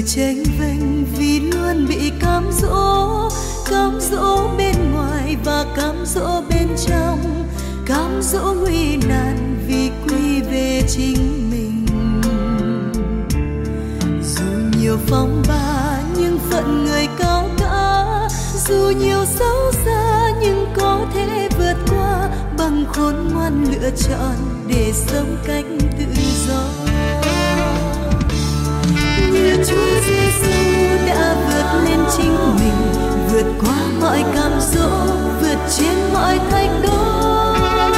chênh vênh vì luôn bị cám dỗ bên ngoài và cám dỗ bên trong, cám dỗ nguy nan vì quy về chính mình. Dù nhiều phong ba nhưng phận người cao cả, dù nhiều xấu xa nhưng có thể vượt qua, bằng khôn ngoan lựa chọn để sống cách tự do. Như Chúa Giêsu đã vượt lên chính mình, vượt qua mọi cám dỗ, vượt trên mọi thách đố.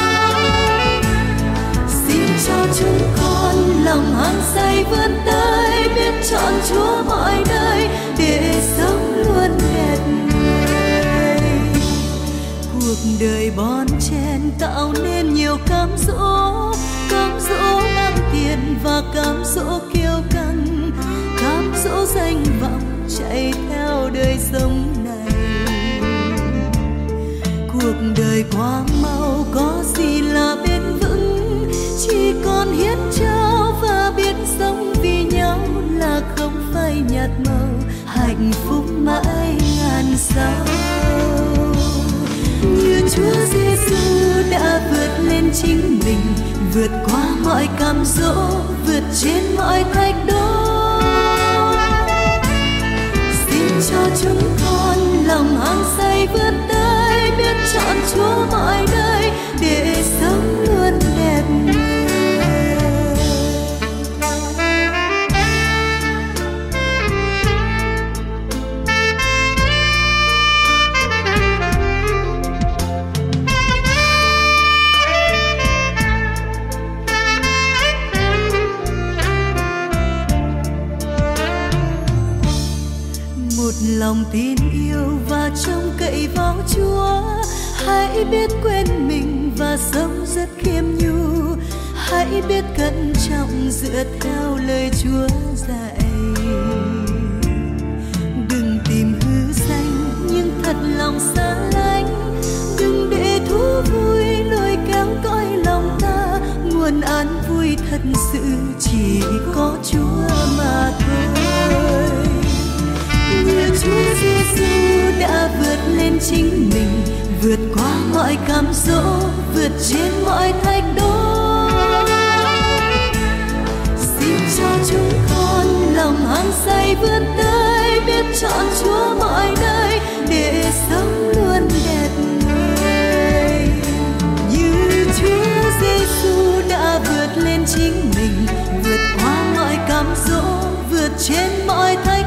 Xin cho chúng con lòng hăng say vươn tới, biết chọn Chúa mọi nơi để sống luôn đẹp người. Cuộc đời bon chen tạo nên nhiều cám dỗ mang tiền và cám dỗ kiêu căng, cám dỗ danh vọng chạy theo đời sống này. Cuộc đời quá mau, có gì là bền vững, chỉ còn hiến trao và biết sống vì nhau là không phai nhạt màu, hạnh phúc mãi ngàn sao. Như Chúa Giêsu đã vượt lên chính mình, vượt qua mọi cám dỗ, vượt trên mọi thách đố. Xin cho chúng con lòng hăng say vươn tới, biết chọn Chúa mọi nơi để sống luôn đẹp người. Lòng tin yêu và trông cậy vào Chúa, hãy biết quên mình và sống rất khiêm nhu, hãy biết cẩn trọng dựa theo lời Chúa dạy. Đừng tìm hư danh nhưng thật lòng xa lánh, đừng để thú vui lôi kéo cõi lòng ta, nguồn an vui thật sự chỉ có Chúa mà thôi. Như Chúa Giêsu đã vượt lên chính mình, vượt qua mọi cám dỗ, vượt trên mọi thách đố. Xin cho chúng con lòng hăng say vươn tới, biết chọn Chúa mọi nơi để sống luôn đẹp người. Như Chúa Giêsu đã vượt lên chính mình, vượt qua mọi cám dỗ, vượt trên mọi thách đố.